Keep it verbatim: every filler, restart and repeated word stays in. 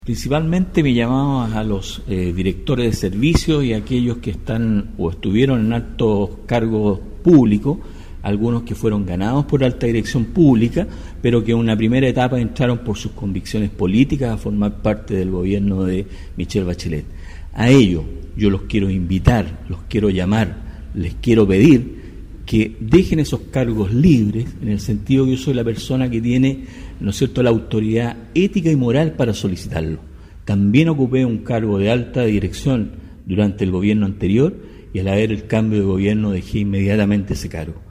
Principalmente me llamaba a los eh, directores de servicios y a aquellos que están o estuvieron en altos cargos públicos, algunos que fueron ganados por alta dirección pública, pero que en una primera etapa entraron por sus convicciones políticas a formar parte del gobierno de Michelle Bachelet. A ellos yo los quiero invitar, los quiero llamar, les quiero pedir que dejen esos cargos libres, en el sentido que yo soy la persona que tiene, ¿no es cierto?, la autoridad ética y moral para solicitarlo. También ocupé un cargo de alta dirección durante el gobierno anterior y al haber el cambio de gobierno dejé inmediatamente ese cargo.